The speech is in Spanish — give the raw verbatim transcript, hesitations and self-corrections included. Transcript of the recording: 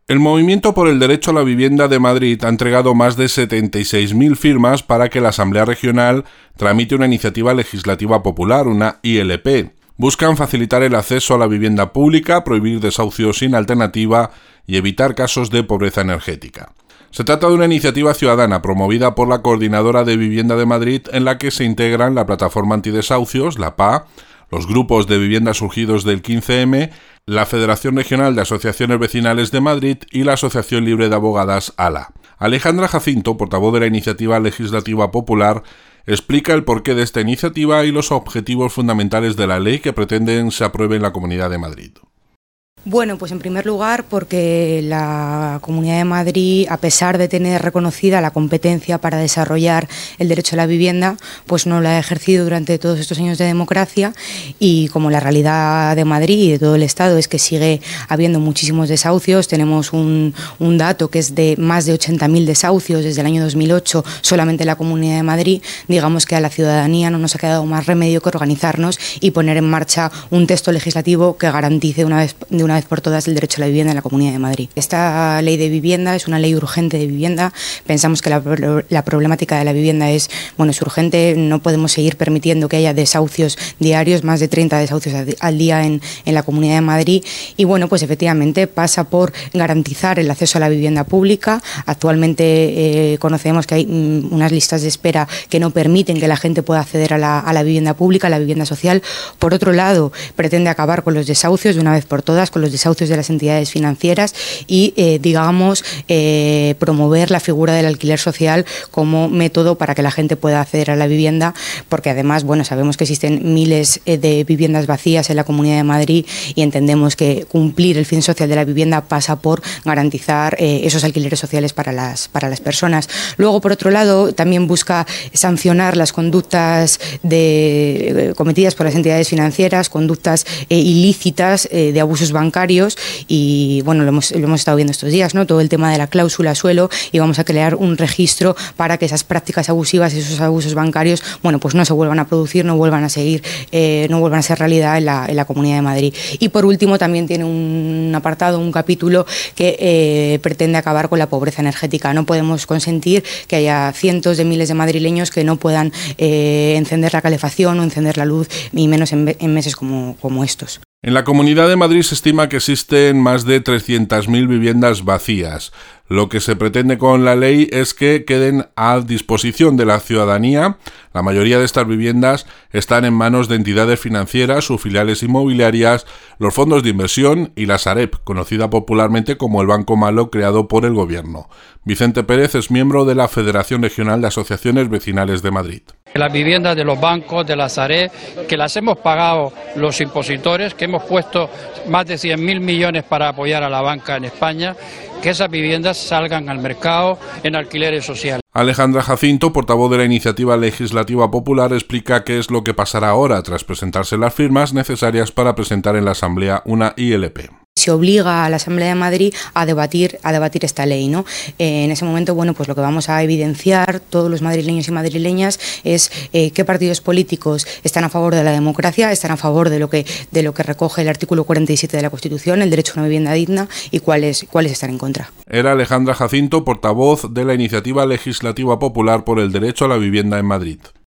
El Movimiento por el Derecho a la Vivienda de Madrid ha entregado más de setenta y seis mil firmas para que la Asamblea Regional tramite una iniciativa legislativa popular, una I L P. Buscan facilitar el acceso a la vivienda pública, prohibir desahucios sin alternativa y evitar casos de pobreza energética. Se trata de una iniciativa ciudadana promovida por la Coordinadora de Vivienda de Madrid, en la que se integran la Plataforma Antidesahucios, la P A, los grupos de vivienda surgidos del quince eme, la Federación Regional de Asociaciones Vecinales de Madrid y la Asociación Libre de Abogadas ALA. Alejandra Jacinto, portavoz de la Iniciativa Legislativa Popular, explica el porqué de esta iniciativa y los objetivos fundamentales de la ley que pretenden se apruebe en la Comunidad de Madrid. Bueno, pues en primer lugar porque la Comunidad de Madrid, a pesar de tener reconocida la competencia para desarrollar el derecho a la vivienda, pues no la ha ejercido durante todos estos años de democracia, y como la realidad de Madrid y de todo el Estado es que sigue habiendo muchísimos desahucios, tenemos un, un dato que es de más de ochenta mil desahucios desde el año dos mil ocho solamente en la Comunidad de Madrid. Digamos que a la ciudadanía no nos ha quedado más remedio que organizarnos y poner en marcha un texto legislativo que garantice una vez, de una vez por todas el derecho a la vivienda en la Comunidad de Madrid. Esta ley de vivienda es una ley urgente de vivienda. Pensamos que la, la problemática de la vivienda es, bueno, es urgente. No podemos seguir permitiendo que haya desahucios diarios, más de treinta desahucios al día en, en la Comunidad de Madrid. Y bueno, pues efectivamente pasa por garantizar el acceso a la vivienda pública. Actualmente eh, conocemos que hay mm, unas listas de espera que no permiten que la gente pueda acceder a la, a la vivienda pública, a la vivienda social. Por otro lado, pretende acabar con los desahucios de una vez por todas, con los desahucios de las entidades financieras y, eh, digamos, eh, promover la figura del alquiler social como método para que la gente pueda acceder a la vivienda, porque además, bueno, sabemos que existen miles eh, de viviendas vacías en la Comunidad de Madrid y entendemos que cumplir el fin social de la vivienda pasa por garantizar eh, esos alquileres sociales para las, para las personas. Luego, por otro lado, también busca sancionar las conductas de, eh, cometidas por las entidades financieras, conductas eh, ilícitas eh, de abusos bancarios. Y bueno, lo hemos, lo hemos estado viendo estos días, ¿no? Todo el tema de la cláusula suelo, y vamos a crear un registro para que esas prácticas abusivas, esos abusos bancarios, bueno, pues no se vuelvan a producir, no vuelvan a seguir, eh, no vuelvan a ser realidad en la, en la Comunidad de Madrid. Y por último también tiene un apartado, un capítulo que eh, pretende acabar con la pobreza energética. No podemos consentir que haya cientos de miles de madrileños que no puedan eh, encender la calefacción o encender la luz, y menos en, en meses como, como estos. En la Comunidad de Madrid se estima que existen más de trescientas mil viviendas vacías. Lo que se pretende con la ley es que queden a disposición de la ciudadanía. La mayoría de estas viviendas están en manos de entidades financieras, sus filiales inmobiliarias, los fondos de inversión y la Sareb, conocida popularmente como el Banco Malo, creado por el Gobierno. Vicente Pérez es miembro de la Federación Regional de Asociaciones Vecinales de Madrid. Las viviendas de los bancos, de la Sareb, que las hemos pagado los impositores, que hemos puesto más de cien mil millones para apoyar a la banca en España, que esas viviendas salgan al mercado en alquileres sociales. Alejandra Jacinto, portavoz de la Iniciativa Legislativa Popular, explica qué es lo que pasará ahora tras presentarse las firmas necesarias para presentar en la Asamblea una I L P. Se obliga a la Asamblea de Madrid a debatir, a debatir esta ley, ¿no? Eh, en ese momento, bueno, pues lo que vamos a evidenciar todos los madrileños y madrileñas es eh, qué partidos políticos están a favor de la democracia, están a favor de lo que de lo que recoge el artículo cuarenta y siete de la Constitución, el derecho a una vivienda digna, y cuáles cuáles están en contra. Era Alejandra Jacinto, portavoz de la Iniciativa Legislativa Popular por el Derecho a la Vivienda en Madrid.